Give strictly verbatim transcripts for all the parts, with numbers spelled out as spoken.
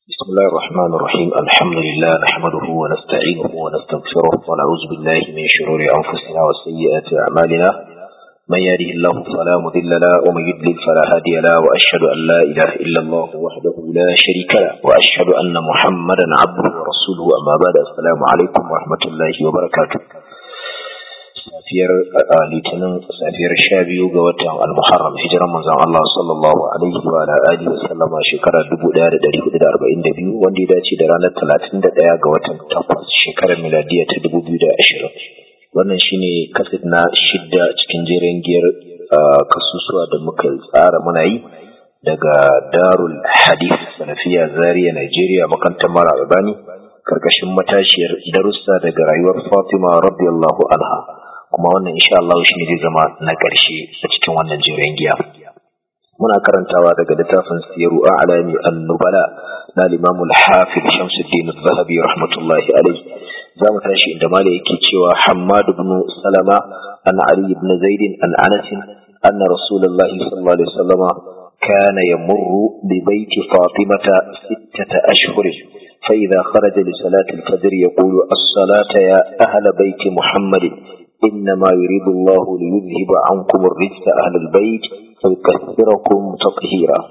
بسم الله الرحمن الرحيم الحمد لله نحمده ونستعينه ونستغفره ونعوذ بالله من شرور أنفسنا وسيئات أعمالنا من يهده الله فلا مضل له ومن يضلل فلا هادي له وأشهد أن لا إله إلا الله وحده لا شريك له وأشهد أن محمدا عبده ورسوله أما بعد السلام عليكم ورحمة الله وبركاته safiyar litinin safiyar sha biyu ga watan al-muharram hijiran manzon Allah sallallahu alaihi wa alihi wa sallama shekarar dubu ɗaya da ɗari hudu da arba'in da biyu wanda ya dace da ranar talatin da ɗaya ga watan takwas shekarar miladiya ta dubu biyu da ashirin. Wannan shine kaset na shidda cikin jerin giyar kasusuwa da muka tsara muna yi daga Darul Hadith Salafiya Zaria Nigeria makantar Mara Albani karkashin matashiyar darussa daga rayuwar Fatima radiyallahu anha. Kuma wannan insha Allah shine zai zama na ƙarshe a cikin wannan jerin giya. Muna karantawa daga littafin Siyaru A'lami An-Nubala na Imam Al-Hafiz Shamsuddin Az-Zahabi rahmatullahi alayhi. Zamu tashi inda malai yake cewa Hammad ibn Salama an Ali ibn Zaid an Anas anna Rasulullahi sallallahu alaihi wasallam kana yamurru bi bayti Fatimata sittata ashhur فإذا خرج لصلاة الفجر يقول الصلاة يا أهل بيت محمد إنما يريد الله ليذهب عنكم الرجس أهل البيت ويكثركم تطهيرا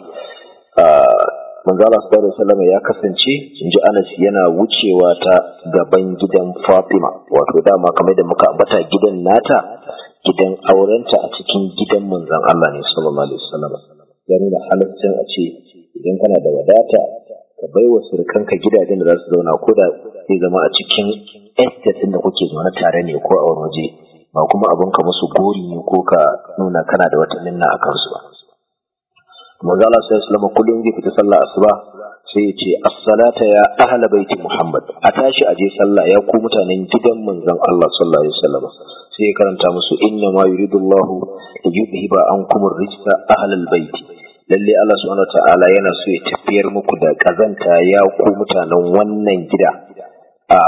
manzo Allah sallallahu alaihi wasallam ya kasance inji Anas yana wucewa ta gaban gidan Fatima wato dama kamar da muka ambata gidan nata gidan aurenta a cikin gidan manzon Allah ne sallallahu alaihi wasallam ya nuna halaccin a ce idan kana da wadata ka baiwa surukanka gidajen da za su zauna ko da zai zama a cikin estate da kuke zaune tare ne ko a wani waje ba kuma abin ka musu gori ne ko ka nuna kana da wata minna a kansu ba. Manzo Allah sallallahu alaihi wasallam kullum zai fita sallah asuba sai ya ce as-salata ya ahla baiti Muhammad a tashi aje sallah ya ku mutanen gidan manzon Allah sallallahu alaihi wasallam sai ya karanta musu inna ma yuridullahu liyudhiba ankum ar-rijsa ahla al-baiti lalle Allah subhanahu wataala yana so ya tafiyar muku da kazanta ya ku mutanen wannan gida a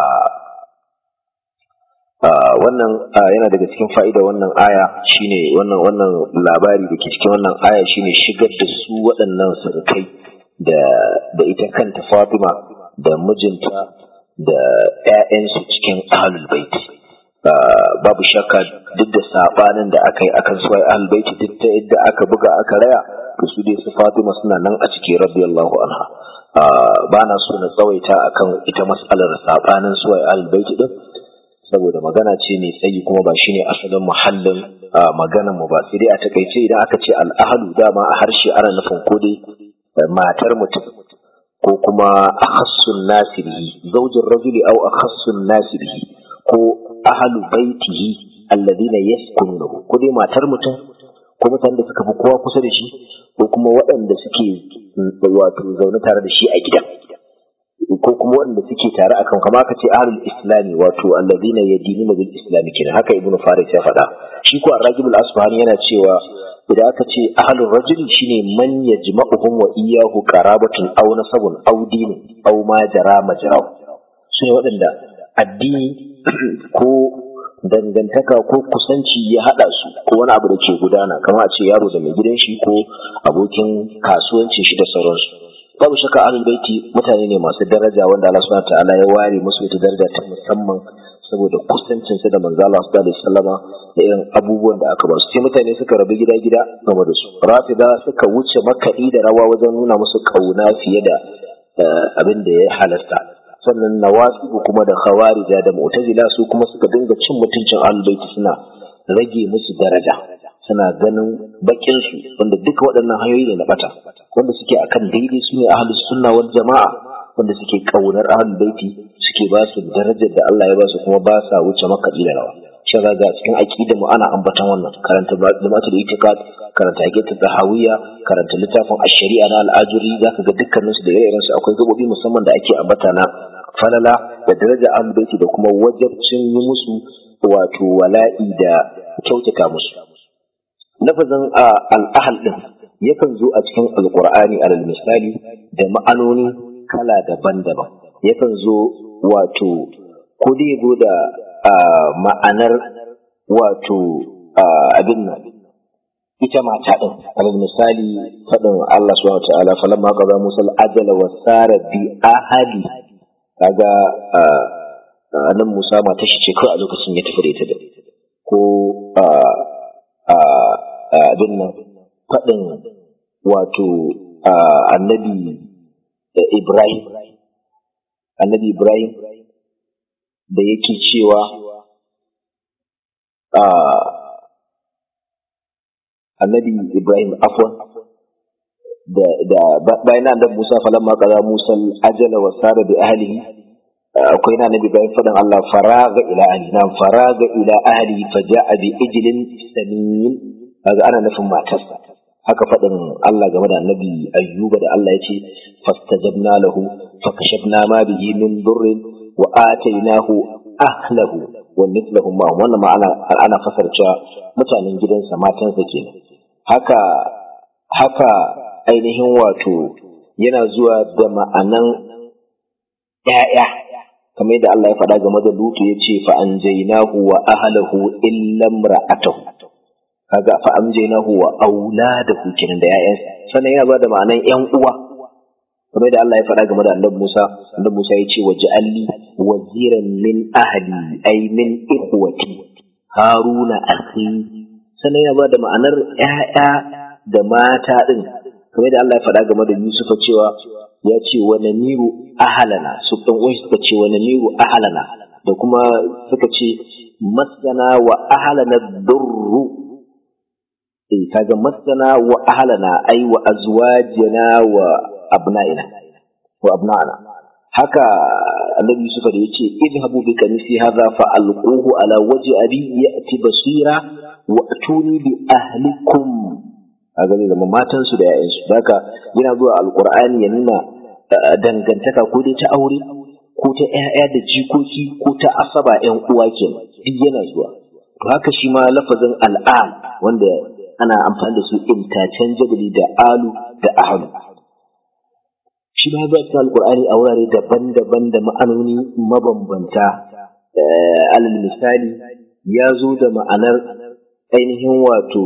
wannan yana daga cikin fa'ida wannan aya shine wannan wannan labari da ke cikin wannan aya shine shigar da su waɗannan surukai da da ita kanta Fatima da mijinta da ƴaƴansu cikin ahlul bait babu shakka duk da sabanin da aka yi akan su ahlul bait duk ta yadda aka buga aka raya to su dai su Fatima suna nan a cikin radiyallahu anha ba na so na tsawaita akan ita mas'alar sabanin su ahlul bait din saboda magana ce mai tsayi kuma ba shine asalin muhallin maganar mu ba sai dai a takaice idan aka ce al-ahlu dama a harshe ana nufin ko dai matar mutum ko kuma akhassun nasibihi zawjur rajuli aw akhassun nasibihi ko ahlu baitihi alladhina yaskunuhu ko dai matar mutum ko mutanen da suka fi kowa kusa da shi ko kuma waɗanda suke wato zaune tare da shi a gida ko kuma waɗanda suke tare akan kama aka ce ahlul islami wato alladhina yadinuna bil islami kenan haka ibnu faris ya faɗa shi ko ar-ragib al-asfahani yana cewa idan aka ce ahlul rajuli shine man yajma'uhum wa iyyahu qarabatun aw nasabun aw dinun aw ma jara majrahu sune waɗanda addini ko dangantaka ko kusanci ya hada su ko wani abu da ke gudana kamar a ce yaro da mai gidan shi ko abokin kasuwancin shi da sauransu babu shakka ahlul baiti mutane ne masu daraja wanda Allah subhanahu wataala ya ware musu ita daraja ta musamman saboda kusancin su da manzo Allah sallallahu alaihi wasallama da irin abubuwan da aka ba su sai mutane suka rabu gida-gida game da su rafida suka wuce makaɗi da rawa wajen nuna musu kauna fiye da abin da ya halasta sannan nawasibu kuma da khawarija da mu'tazila su kuma suka dinga cin mutuncin ahlul baiti suna rage musu daraja suna ganin bakin su wanda duka waɗannan hanyoyi ne na bata wanda suke akan daidai su ne ahlus sunna wal jama'a wanda suke kaunar ahlul baiti suke ba su darajar da Allah ya ba su kuma ba sa wuce makaɗi da rawa shi ga cikin aqida mu ana ambatan wannan karanta da itiqad karanta aqida tahawiyya karanta littafin ash-shari'a na al-ajuri zaka ga dukkanin su da irin su akwai gabobi musamman da ake ambata na falala da daraja ahlul baiti da kuma wajibcin yi musu wato wala'i da kyautata musu lafazin al-ahl din yakan zo a cikin alqur'ani alal misali da ma'anoni kala daban-daban yakan zo wato ko dai zo da ma'anar wato abin nan ita mata din alal misali fadin Allah subhanahu wa ta'ala falamma qada Musa al-ajala wa sara bi ahli kaga nan Musa mata shi ce kawai a lokacin ya tafi da ita da ko abin nan fadin wato annabi Ibrahim annabi Ibrahim da yake cewa annabi Ibrahim afwan da da bayan annabi Musa falamma qada Musa al-ajala wa sara bi ahlihi akwai na annabi Ibrahim fadan Allah faraga ila ahli na faraga ila ahli faja'a bi ijlin samin kaga ana nufin matarsa haka fadin Allah game da annabi Ayyuba da Allah yace fastajabna lahu fakashafna ma bihi min durrin wa atainahu ahlahu wa mithluhum ma wannan ma'ana ana fasarta mutanen gidansa matansa kenan haka haka ainihin wato yana zuwa da ma'anan ƴaƴa kamar yadda Allah ya faɗa game da Lutu yace fa anjaynahu wa ahlahu illa imra'atahu kaga fa anjaynahu wa auladahu kenan da ƴaƴansa sannan yana zuwa da ma'anan ƴan uwa kamar yadda Allah ya faɗa game da Annabi Musa Annabi Musa yace waj'alni waziran min ahli ay min ikhwati haruna akhi sannan yana zuwa da ma'anar ƴaƴa da mata din kamar yadda Allah ya faɗa game da Yusufa cewa ya ce wa namiru ahalana su ɗan uwan suka ce wa namiru ahalana da kuma suka ce masana wa ahalana durru eh kaga masana wa ahalana ai wa azwajina wa abna'ina wa abna'ana haka annabi Yusuf da yace idhabu bi kamisi hadha fa alquhu ala wajhi abi ya'ti basira wa atuni bi ahlikum kaga zai zama matan su da yayan su haka yana zuwa alqur'ani ya nuna dangantaka ko dai ta aure ko ta ƴaƴa da jikoki ko ta asaba ƴan uwa kenan duk yana zuwa to haka shi ma lafazin al'al wanda ana amfani da su interchangeably da alu da ahlu shi ma ba ta alqur'ani a wurare daban-daban da ma'anoni mabambanta alal misali ya zo da ma'anar ainihin wato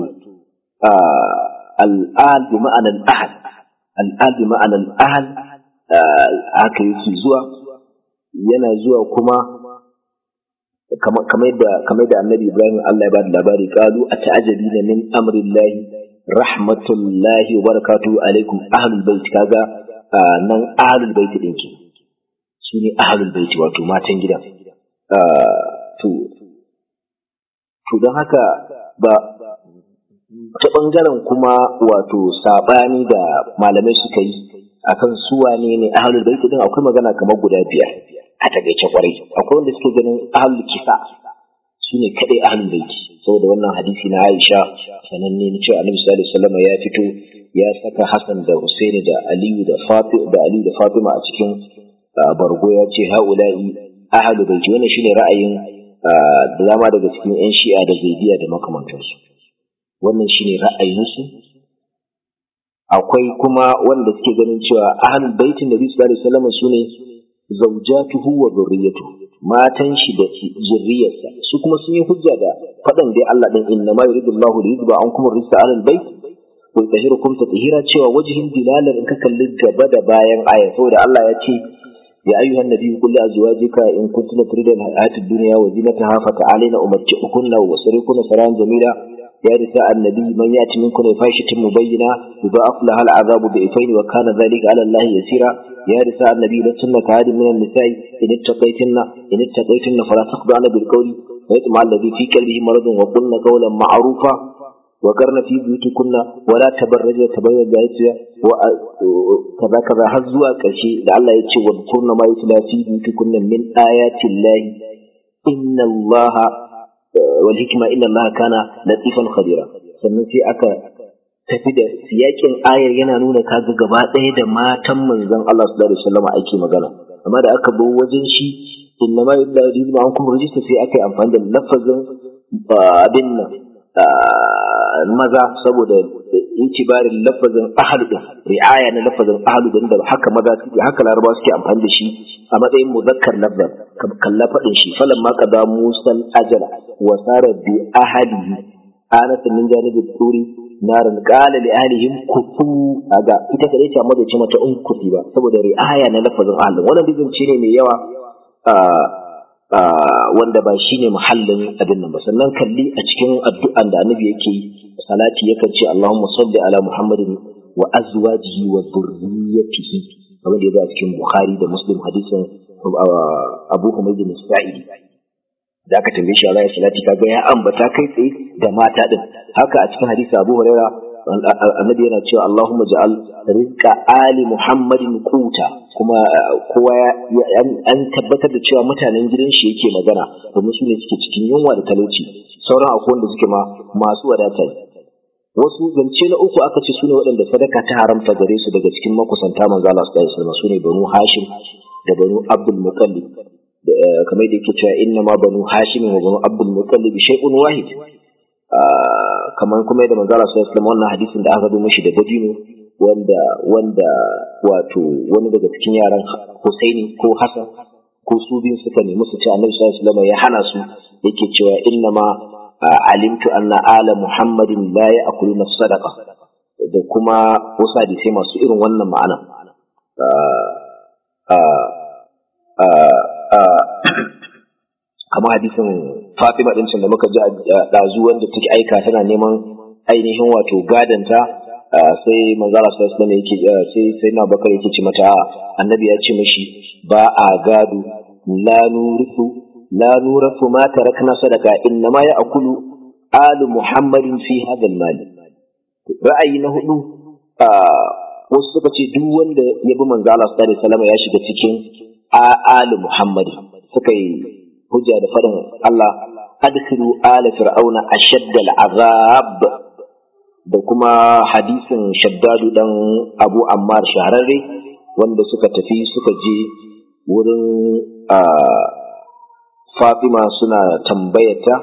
al'al bi ma'anar ahad al'al bi ma'anar ahad haka yake zuwa yana zuwa kuma kamar da kamar da annabi Ibrahim Allah ya ba da labari qalu ata'ajabina min amrillahi rahmatullahi wa barakatuhu alaikum ahlul bait kaga nan ahlul bait din ki shine ahlul bait wato matan gidan to to dan haka ba ta bangaren kuma wato sabani da malamai suka yi akan su wane ne ahlul bait din akwai magana kamar guda biyar a takeice kwarai akwai wanda suke ganin ahlul kisa sune kadai ahlul bait saboda wannan hadisi na Aisha sananne ne cewa Annabi sallallahu alaihi wasallam ya fito ya saka Hassan da Husaini da Ali da Fatima da Ali da Fatima a cikin bargo ya ce haula'i ahlul bait wannan shine ra'ayin da dama daga cikin ƴan Shi'a da Zaidiya da makamantansu wannan shine ra'ayinsu akwai kuma wanda suke ganin cewa ahlul baitin Nabi sallallahu alaihi wasallam sune zawjatuhu wa dhurriyyatuhu matan shi da zurriyarsa su kuma sun yi hujja da fadan dai Allah din inna ma yuridullahu li yuzba ankum ar-rijsa ahlul bait wa yutahhirukum tatheera cewa wajhin dilalar in ka kalli gaba da bayan aya saboda Allah ya ce ya ayyuhan nabiyyu qul li azwajika in kuntunna turidun hayata ad-dunya wa zinataha fata'alina umatti'ukunna wa usrikunna sarahan jamila يا نساء النبي من يأتي منكم بفاحشة مبينة يضاعف لها العذاب ضعفين وكان ذلك على الله يسيرا يا نساء النبي لستن كهاد من النساء إن اتقيتن إن اتقيتن فلا تخضعن بالقول ويطمع الذي في قلبه مرض وقلن قولا معروفا وقرن في بيوتكن ولا تبرج تبرج الجاهلية وكذا كذا هزوا كشي لعل يتشي واذكرن ما يتلى في بيوتكن من آيات الله إن الله والhikma inna Allah kana latifan khabira sannan sai aka tafi da siyakin ayar yana nuna kaga gaba ɗaya da matan manzon Allah sallallahu alaihi wasallam ake magana amma da aka zo wajen shi inna ma yudadu an kuma rijista sai aka yi amfani da lafazin abin nan maza saboda itibarin lafazin ahlu din ri'aya na lafazin ahlu din da haka maza suke haka larabawa suke amfani da shi a matsayin muzakkar lafzan kalla fadin shi falan ma qada musal ajala wa sara bi ahlihi anasa min janibi turi narin qala li ahlihim kufu aga ita kadai ce amma bai ce mata un kufi ba saboda ri'aya na lafazin ahlin wannan bizanci ne mai yawa wanda ba shine muhallin abin nan ba sannan kalli a cikin addu'an da annabi yake yi salati yakan ce Allahumma salli ala Muhammadin wa azwajihi wa dhurriyyatihi kamar da yake cikin Bukhari da Muslim hadisin Abu Humayd al-Sa'idi da aka tambaye shi Allah ya salati kaga ya ambata kai tsaye da mata din haka a cikin hadisi Abu Hurairah annabi yana cewa Allahumma ja'al rizqa ali Muhammadin quta kuma kowa an tabbatar da cewa mutanen gidan shi yake magana domin su ne suke cikin yunwa da talauci sauran akwai wanda suke ma masu wadata wasu zance na uku aka ce su ne waɗanda sadaka ta haramta gare su daga cikin makusanta manzo Allah sallallahu alaihi wasallam su ne banu Hashim da banu Abdul Muttalib kamar da yake cewa inna ma banu Hashim wa banu Abdul Muttalib shay'un wahid kamar kuma yadda manzo Allah sallallahu alaihi wasallam wannan hadisin da aka zo mishi da dabino wanda wanda wato wani daga cikin yaran Husaini ko Hassan ko su biyu suka nemi su ci Annabi sallallahu alaihi wasallam ya hana su yake cewa inna ma alimtu anna ala Muhammadin la ya'kuluna sadaqa da kuma wasu hadisi masu irin wannan ma'ana kamar hadisin Fatima din da muka ji dazu wanda take aika tana neman ainihin wato gadanta sai manzo Allah sallallahu alaihi wasallam yake sai sai na Bakar yake ce mata annabi ya ce mishi ba a gado la nurisu la nurasu ma tarakna sadaka inna ma ya'kulu alu Muhammadin fi hadha al-mal ra'ayi na hudu wasu suka ce duk wanda ya bi manzo Allah sallallahu alaihi wasallam ya shiga cikin alu Muhammadin suka yi hujja da faɗin Allah adkhilu ala fir'auna ashadda al'azab da kuma hadisin shaddadu dan Abu Ammar shahararre wanda suka tafi suka je wurin Fatima suna tambayata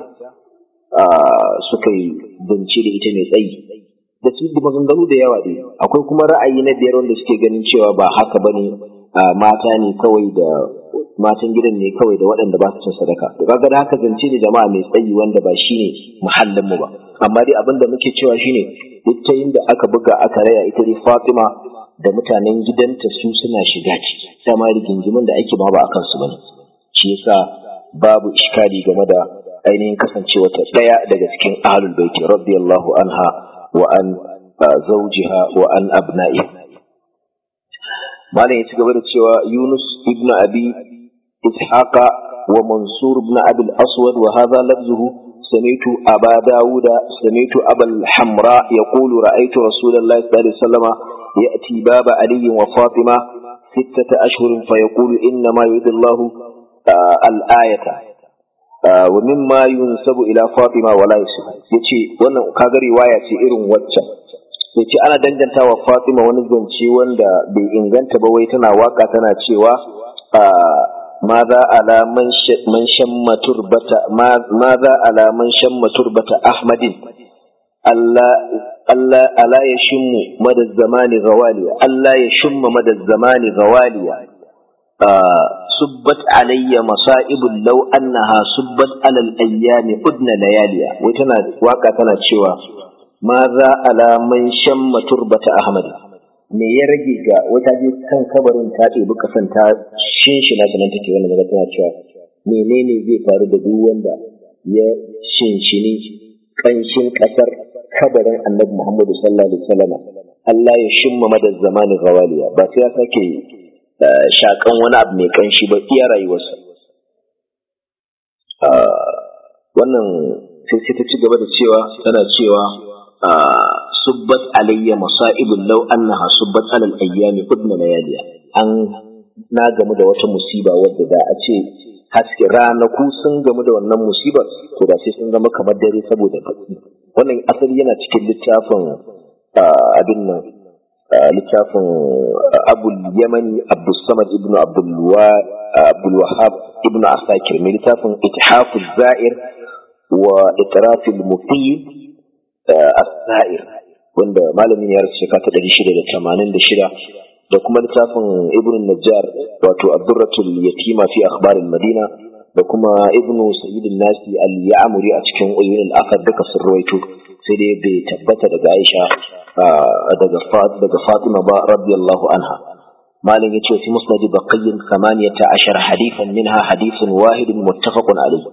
suka yi bince da ita mai tsayi da su da maganganu da yawa dai akwai kuma ra'ayi na biyar wanda suke ganin cewa ba haka bane mata ne kawai da matan gidan ne kawai da waɗanda ba su cin sadaka to kaga da haka zance da jama'a mai tsayi wanda ba shine muhallin mu ba amma dai abin da muke cewa shine duk ta inda aka buga aka raya ita dai Fatima da mutanen gidanta su suna shiga ciki dama rigingimin da ake ba ba akan su bane shi yasa babu iskali game da ainihin kasancewa ta daya daga cikin ahlul bait radiyallahu anha wa an zawjiha wa an abna'iha malam ya ci gaba da cewa Yunus ibn Abi إسحاق ومنصور بن أبي الأسود وهذا لفظه سمعت أبا داود سمعت أبا الحمراء يقول رأيت رسول الله صلى الله عليه وسلم يأتي باب علي وفاطمة ستة أشهر فيقول إنما يريد الله آه الآية آه ومما ينسب إلى فاطمة ولا يصح يتي وانا كاغري رواية إيرون واتشا yace ana danganta wa Fatima wani zance wanda bai inganta ba wai tana waka tana cewa ماذا على من من شم تربة ماذا على من شم تربة أحمد ألا ألا ألا يشم مدى الزمان غواليا ألا يشم مدى الزمان غواليا آه سبت علي مصائب لو أنها سبت على الأيام أدن لياليا وتنا واقعتنا شوا ماذا على من شم تربة أحمد me ya rage ga wata je kan kabarin ta ɗebi kasan ta shinshina sanan take wannan daga tana cewa menene zai faru da duk wanda ya shinshini kanshin kasar kabarin Annabi Muhammad sallallahu alaihi wasallam Allah ya shimma madaz zamani gawaliya ba sai ya sake shakan wani abu mai kanshi ba iya rayuwarsa wannan sai sai ta ci gaba da cewa tana cewa subbat alayya masa'ibun law annaha subbat ala al-ayyami qudna layaliya an na gamu da wata musiba wadda da a ce haske ranaku sun gamu da wannan musibar to da sai sun zama kamar dare saboda baki wannan asali yana cikin littafin abin nan littafin Abul Yamani Abdul Samad ibn Abdul Abdul Wahhab ibn Asakir mai littafin Ithafuz Za'ir wa Itrafil Muqim as-Sa'ir wanda malamin ya rasu shekara ta ɗari shida da tamanin da shida da kuma littafin Ibn Najjar wato Ad-Durratul Yatima fi Akhbar al-Madina da kuma ibnu Sa'id an-Nasi al-Ya'muri a cikin Uyun al-Athar duka sun rawaito, sai dai bai tabbata daga Aisha daga daga Fatima ba radiyallahu anha. malam yace fi musnad baqiyyin thamaniyata ashara hadithan minha hadithun wahid muttafaqun alayh.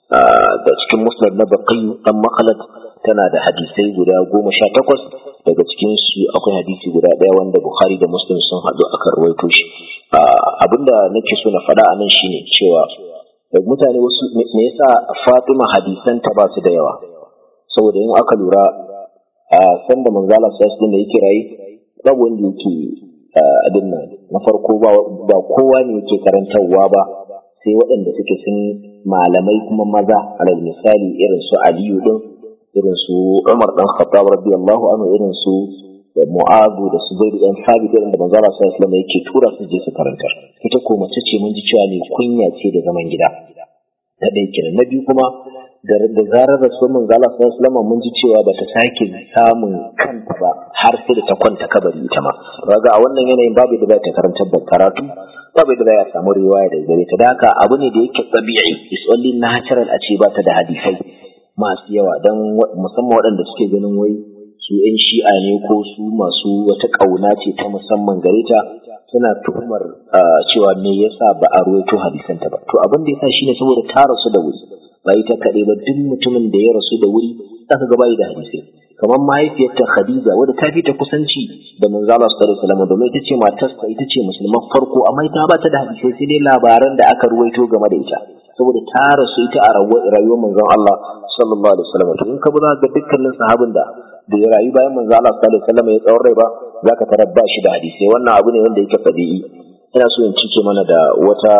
da cikin musnad na Baqi dan Makhlad tana da hadisai guda goma sha takwas, daga cikin su akwai hadisi guda daya wanda Bukhari da Muslim sun hadu akan rawaito shi. abinda nake so na faɗa anan shine cewa mutane wasu me yasa Fatima hadisan ta ba su da yawa, saboda in aka lura a san da manzo Allah sallallahu alaihi wasallam yake rayi babu wanda yake abin nan na farko ba ba kowa ne yake karantarwa ba sai waɗanda suke sun malamai kuma maza, alal misali irin su Aliyu din, irin su Umar dan Khattab radiyallahu anhu, irin su Mu'adh da Zubair dan Thabit da manzo Allah sallallahu alaihi wasallam yake tura su je su karanta. Ita ko mace ce mun ji cewa ne kunya ce da zaman gida. Na ɗaya kenan. Na biyu kuma da zarar rasul manzo Allah sallallahu alaihi wasallam mun ji cewa bata sake samun kanta ba har sai da ta kwanta kabari ita ma. Kaga a wannan yanayin babu da za ta karantar da karatu, babu da za ya samu riwaya da gare ta. Da haka abu ne da yake tabi'i, is only natural a ce ba ta da hadisai masu yawa, dan musamman waɗanda suke ganin wai su ‘yan shi'a ne ko su masu wata ƙauna ce ta musamman gare ta, suna tuhumar cewa me yasa ba a ruwaito hadisanta ba. To abin da yasa shine saboda ta rasu da wuri, ba ita kaɗai ba, duk mutumin da ya rasu da wuri zaka ga bai da hadisai. Kamar mahaifiyarta Khadija wadda ta fi ta kusanci da manzo Allah sallallahu alaihi wasallam, domin ita ce matarsa, ita ce musulman farko, amma ita ba ta da hadisai sai dai labaran da aka ruwaito game da ita, saboda ta rasu ita a rayuwar manzon Allah sallallahu alaihi wasallam. To in ka bi za ga dukkanin sahabin da da ya rayu bayan manzo Allah sallallahu alaihi wasallam ya tsawon rai ba, zaka tarar ba shi da hadisi. Wannan abu ne wanda yake fadi'i. Ina so in cike mana da wata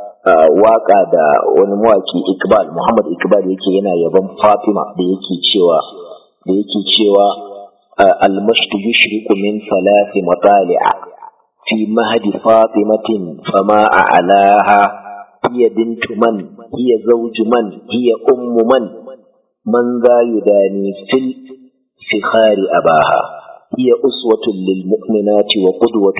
waka da wani mawaki Iqbal Muhammad Iqbal yake yana yaban Fatima, da yake cewa da yake cewa al-mashtu yushriku min thalathi matali'a fi mahdi Fatimatin fama a'laha hiya bintu man hiya zawju man hiya ummu man man za yudani fil فخار أباها هي أسوة للمؤمنات وقدوة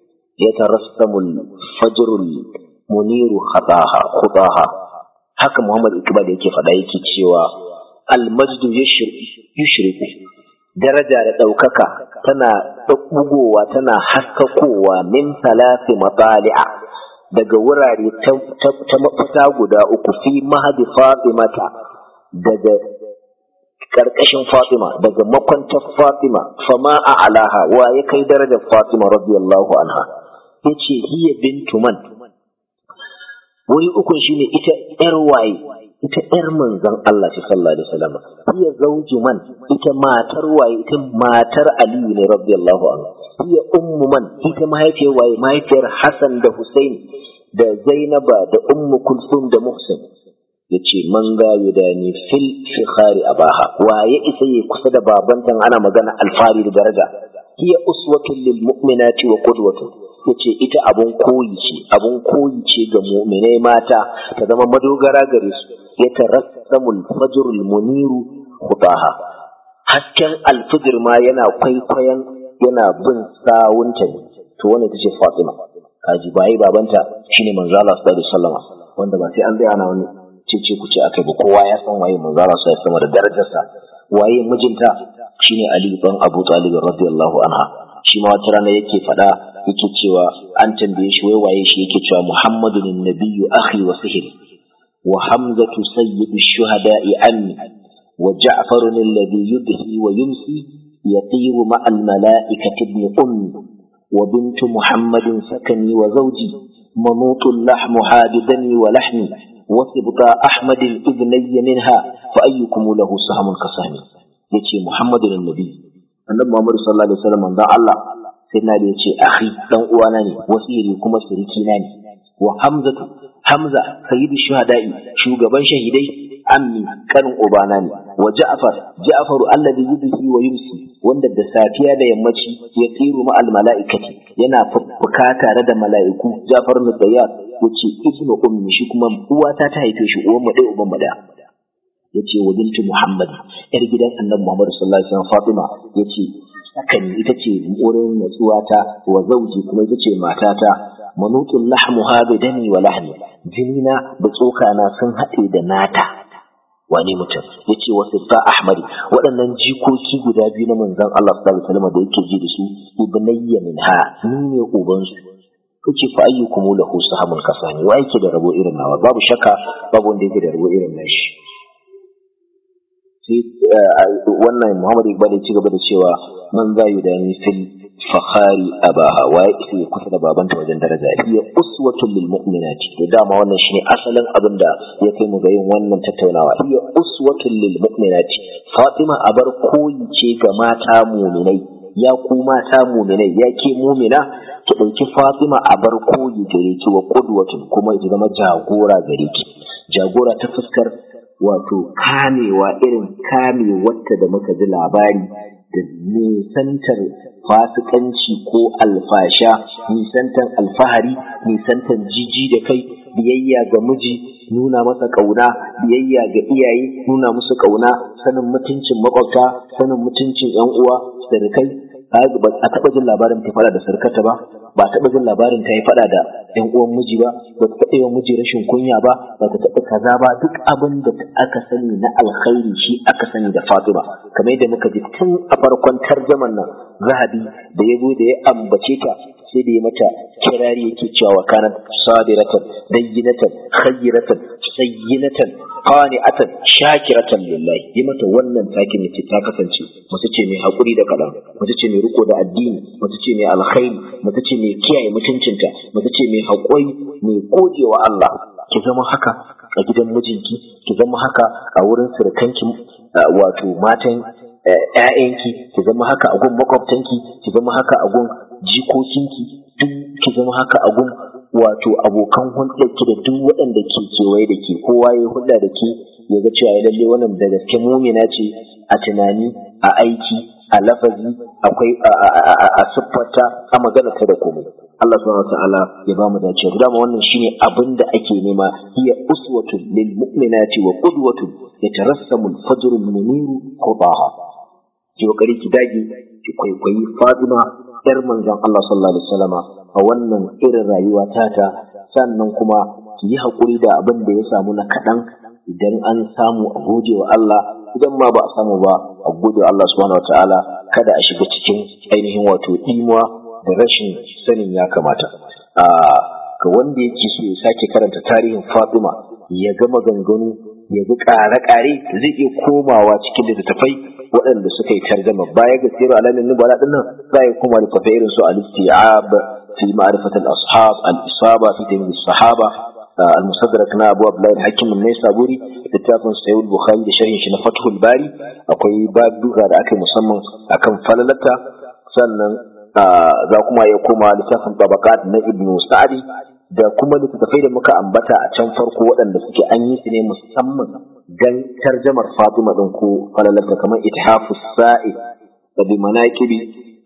يترسم الفجر المنير خطاها خطاها. haka Muhammad Iqbal yake faɗa yake cewa almajdu yushriku, daraja da ɗaukaka tana bugowa tana haskakowa min thalathi matali'a, daga wurare ta mafita guda uku, fi mahdi Fatimata, daga karkashin Fatima, daga makwantar Fatima, fama a alaha, wa ya kai darajar Fatima radiyallahu anha. Yace hiya bintu man, wuri ukun shine ita yar waye, ita yar manzon Allah sallallahu alaihi wasallam. Hiya zawju man, ita matar waye, ita matar Ali ne radiyallahu anhu. Hiya ummu man, ita mahaifiyar waye, mahaifiyar Hassan da Hussein da Zainaba da Ummu Kulsum da Muhsin. yace man ga yudani fil fikhari abaha, waye isa yi kusa da babantan ana magana alfari da daraja. hiya uswatun lil mu'minati wa qudwatun, yace ita abun koyi ce, abun koyi ce ga mu'minai mata, ta zama madogara gare su. yatarassamul fajrul muniru khutaha, hasken alfijir ma yana kwaikwayon, yana bin sawunta ne. to wannan ita ce Fatima. kaji bai babanta shine manzo Allah sallallahu alaihi wasallam, wanda ba sai an tsaya ana wani cece ku ce akai ba, kowa ya san waye manzo Allah sai sama da darajarsa. Waye mijinta shine Ali ibn Abu Talib radiyallahu anha. Shi ma wata rana yake fada yake cewa an tambaye shi wai waye shi, yake cewa Muhammadun nabiyyu akhi wa sihr wa Hamzatu sayyidu shuhada'i ammi wa Ja'farun alladhi yudhi wa yumsi yatiru ma'al mala'ikati ibn ummi wa bintu Muhammadin sakani wa zawji manutul lahmu hadidani wa lahmi وسبطا أحمد الإذني منها فأيكم له سهم كسهم. يتي محمد النبي النبي محمد صلى الله عليه وسلم من الله سيدنا يتي أخي دان uwanani wasiri kuma sirikina ne. wa Hamzatu, Hamza sayyid shuhada'i, shugaban shahidai, ammi kanin ubana ne. wa Ja'far, Ja'faru alladhi yudhi wa yumsi, wanda da safiya da yammaci ya tsiru ma al mala'ikati, yana fuka tare da mala'iku. Ja'far bin Sayyad yace ibnu ummi, shi kuma uwata ta haife shi, uwan mu dai uban mu da. yace wa bintu Muhammad, yar gidan Annabi Muhammad sallallahu alaihi wasallam Fatima, yace hakan ita ce wurin natsuwata, wa zauji kuma ita ce matata, manutun lahmuha bi dami wa lahmi, jinina da tsokana sun haɗe da nata. Wani mutum yace wasu ta ahmadi, waɗannan jikoki guda biyu na manzon Allah sallallahu alaihi wasallam da yake ji da su, ibnayya minha, ni ne uban su. Yace fa ayyukum lahu sahamul kasani, wa yake da rabo irin nawa? Babu shakka babu wanda yake da rabo irin nashi. Sai wannan Muhammad Iqbal ya ci gaba da cewa man za yudani fil fakhari abaha, wa ya kusa da babanta wajen daraja, hiya uswatun lil mu'minati. To dama wannan shine asalin abin da ya kai mu ga yin wannan tattaunawa. Hiya uswatun lil mu'minati, Fatima abar koyi ce ga mata mu'minai. Ya ku mata mu'minai, ya ke mu'mina, ki dauki Fatima abar koyi gare ki, wa qudwatun, kuma ki zama jagora gare ki. Jagora ta fuskar wato kamewa, irin kame wata da muka ji labari, da nisantar fasikanci ko alfasha, nisantar alfahari, nisantar jiji da kai, biyayya ga miji, nuna masa kauna, biyayya ga iyaye, nuna musu kauna, sanin mutuncin makwabta, sanin mutuncin yan uwa, sirkai. A taɓa jin labarin ta faɗa da sarkata ba, ba a taɓa jin labarin ta yi faɗa da ‘yan uwan miji ba, ba ta taɓa yawan miji rashin kunya ba, ba ta taɓa kaza ba. Duk abin da aka sani na alkhairi shi aka sani da Fatima. Kamar yadda muka ji tun a farkon tarjaman nan, Zahabi da ya zo da ya ambace ta, sai da ya mata kirari yake cewa wa kanat sadiratan dayyinatan khayratan sayyinatan qani'atan shakiratan lillahi. Ya mata wannan takin yace ta kasance mace ce mai hakuri da kalam, mace ce mai riko da addini, mace ce mai alkhairi, mace ce mai kiyaye mutuncinta, mace ce mai haƙuri, mai godewa Allah. Ki zama haka a gidan mijinki, ki zama haka a wurin surukanki, wato matan ƴaƴanki, ki zama haka a gun makwabtanki, ki zama haka a gun jikokinki, duk ki zama haka a gun wato abokan hulɗarki da duk waɗanda ke kewaye da ke. Kowa ya hulɗa da ke ya ga cewa ya lalle wannan da gaske mumina ce, a tunani, a aiki, a lafazi, akwai a siffarta, a magana ta da komai. Allah subhanahu wataala ya ba mu dace. Dama wannan shine abin da ake nema. Hiya uswatun lil mu'minati wa qudwatun yatarassamu al-fajr al-munir qudaha. Ki kokari ki dage ki kwaikwayi Fatima yar manzon Allah sallallahu alaihi wasallama a wannan irin rayuwa tata, sannan kuma ki yi hakuri da abin da ya samu na kadan. Idan an samu a gode wa Allah, idan ma ba a samu ba a gode wa Allah subhanahu wataala. Kada a shiga cikin ainihin wato imuwa da rashin sanin ya kamata. A ga wanda yake so ya sake karanta tarihin Fatima, ya ga maganganu, ya ga ƙare-ƙare, zai iya komawa cikin littattafai waɗanda suka yi tarjama. Baya ga sirar alamin nubala din nan, za ya koma littattafai irin su al-isti'ab fi ma'rifat al-ashab, al-isaba fi tamyiz as-sahaba, al-musaddarak na Abu Abdullah al-Hakim an-Naisaburi, littafin Sahih al-Bukhari da sharhin shi na Fathul Bari. Akwai babuka da aka yi musamman akan falalata. Sannan za kuma ya koma littafin Tabaqat na Ibn Sa'di, da kuma littattafai da muka ambata a can farko waɗanda suke an yi su ne musamman dan tarjamar Fatima din ko falalata, kamar Ithafus Sa'id da bi manaqibi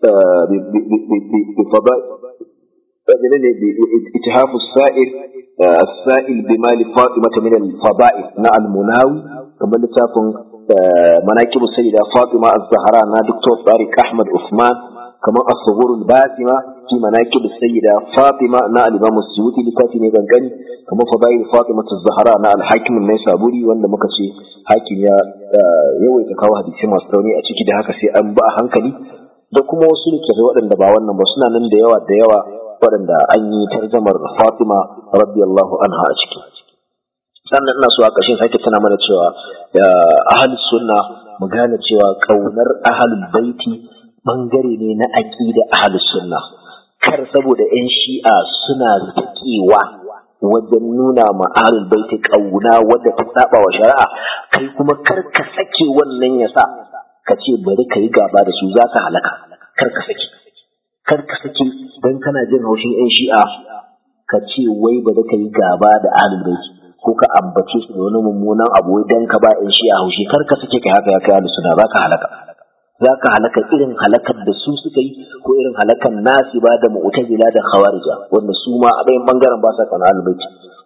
bi fada ne bi Ithafus Sa'id as-Sa'il bi mali Fatima min al-fada'il na al-Munawi, kamar littafin manaqibus Sayyida Fatima az-Zahra na Dr. Tariq Ahmad Uthman, kamar as-Sughur al-Basima fi manaqib as-Sayyida Fatima na al-Imam as-Suyuti, littafi ne gangani, kamar Fadail Fatima az-Zahra na al-Hakim an-Naisaburi, wanda muka ce Hakim ya yawaita kawo hadisi masu rauni a ciki, da haka sai an ba a hankali. Da kuma wasu littattafai waɗanda ba wannan ba, suna nan da yawa da yawa waɗanda an yi tarjamar Fatima radiyallahu anha a ciki. Sannan ina so a ƙarshen sake tana mana cewa ahlus sunna mu gane cewa kaunar ahlul baiti bangare ne na aqida ahlus sunna. Kar saboda ƴan shi'a suna zakewa wajen nuna ma ahlul baiti kauna wadda ta saba wa shari'a, kai kuma kar ka sake wannan yasa ka ce bari ka yi gaba da su, za ka halaka. Kar ka sake kar ka sake dan kana jin haushin ƴan shi'a ka ce wai bari ka yi gaba da ahlul baiti ko ka ambace su da wani mummunan abu wai dan ka ba ƴan shi'a haushi. Kar ka sake kai haka ya kai ahlus sunna, za ka halaka. za ka halaka irin halakar da su suka yi, ko irin halakan nasiba da mu'tazila da khawarija, wanda su ma a bayan bangaren ba sa kana albaiti,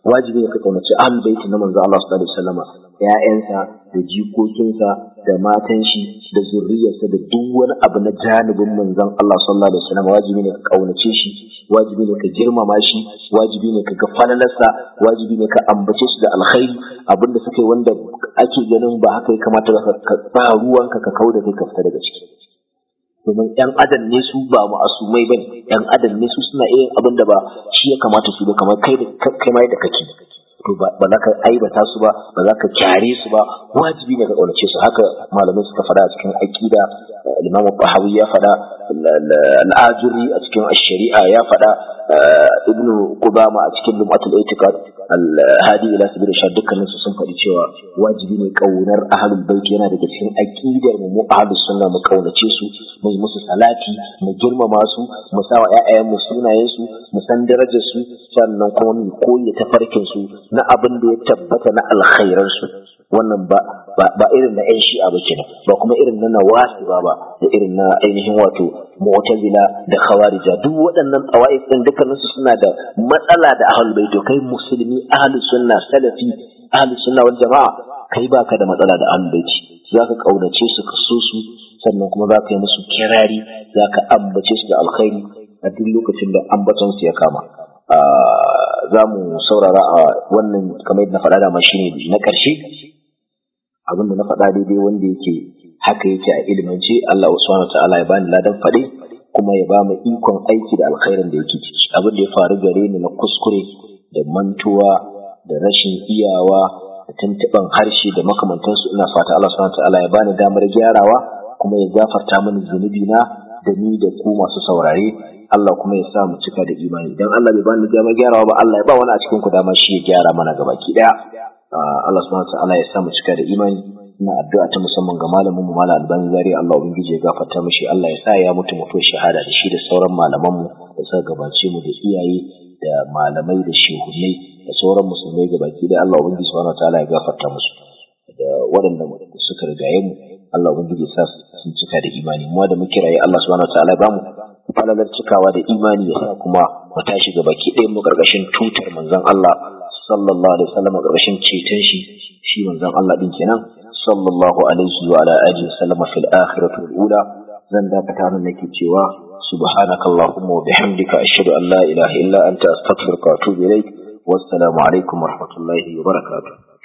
wajibi ne ka kaunaci ahlul bait na manzo Allah sallallahu alaihi wasallam, ƴaƴansa da jikokinsa da matan shi da zurriyarsa da duk wani abu na janibin manzon Allah sallallahu alaihi wasallam wajibi ne ka kaunace shi, wajibi ne ka girmama shi, wajibi ne ka ga falalarsa, wajibi ne ka ambace shi da alkhairi. Abinda suka yi wanda ake ganin ba haka ya kamata ka ba ruwanka ka kauda kai ka fita daga ciki, domin ‘yan adam ne su ba ma'asumai ba ne, ‘yan adam ne su suna iya abin da ba shi ya kamata su da kamar kai kai ma da kake, to ba za ka aibata su ba, ba za ka kyare su ba, wajibi ne ka ƙaunace su. Haka malamai suka faɗa a cikin aqida, Imam Bahawi ya faɗa, Al-Ajuri a cikin Ash-Shari'a ya faɗa, Ibn Qudama a cikin Lum'atul I'tiqad, Al-Hadi ila Sabil Rashad, dukkanin su sun faɗi cewa wajibi ne kaunar ahlul bait, yana daga cikin aqidar mu ahlus sunna, mu kaunace su, mu yi musu salati, mu girmama su, mu sa wa ƴaƴayen mu sunayen su, mu san darajar su, sannan kuma mu koyi tafarkin su na abin da ya tabbata na alkhairan su. Wannan ba ba irin na ƴan shi'a ba kenan, ba kuma irin na nawasiba ba, da irin na ainihin wato mu'tazila da khawarija. Duk waɗannan tawaif din dukkanin su suna da matsala da ahlul bait. Kai musulmi ahlus sunna salafi ahlus sunna wal jama'a, kai baka da matsala da ahlul bait, zaka kaunace su ka so su, sannan kuma zaka yi musu kirari, zaka ambace su da alkhairi a duk lokacin da ambaton su ya kama. Za mu saurara a wannan kamar yadda na faɗa da ma shine na ƙarshe. Abinda na faɗa daidai wanda yake haka yake a ilimance, Allah subhanahu wa ta'ala ya bani ladan faɗi kuma ya ba mu ikon aiki da alkhairin da yake ciki. Abin da ya faru gare ni na kuskure da mantuwa da rashin iyawa da tuntuɓan harshe da makamantansu, ina fata Allah subhanahu wa ta'ala ya bani damar gyarawa kuma ya gafarta mini zunubi na da ni da ku masu saurare. Allah kuma ya sa mu cika da imani. Idan Allah bai bani damar gyarawa ba, Allah ya ba wani a cikin ku dama shi ya gyara mana gabaki daya. Allah subhanahu wa ta'ala ya sa mu cika da imani. Ina addu'a ta musamman ga malamin mu Malam Albani Zaria, Allah ubangiji ya gafarta mishi, Allah ya sa ya mutu mutuwar shahada da shi da sauran malaman mu da suka gabace mu, da iyaye da malamai da shehunai da sauran musulmai gabaki daya. Allah ubangiji subhanahu wa ta'ala ya gafarta musu, da waɗanda suka rigaye mu Allah ubangiji ya sa sun cika da imani. Mu da muke raye Allah subhanahu wa ta'ala ya bamu falalar cikawa da imani, ya sa kuma mu tashi gabaki ɗayan mu karkashin tutar manzon Allah sallallahu alaihi wasallam, karkashin ceton shi shi manzon Allah din kenan sallallahu alaihi wa ala alihi wasallam fil akhirati wal ula. Zan dakata nan nake cewa subhanakallahumma wa bihamdika ashhadu an la ilaha illa anta astaghfiruka wa atubu ilaik. Wassalamu alaikum wa rahmatullahi wa barakatuh.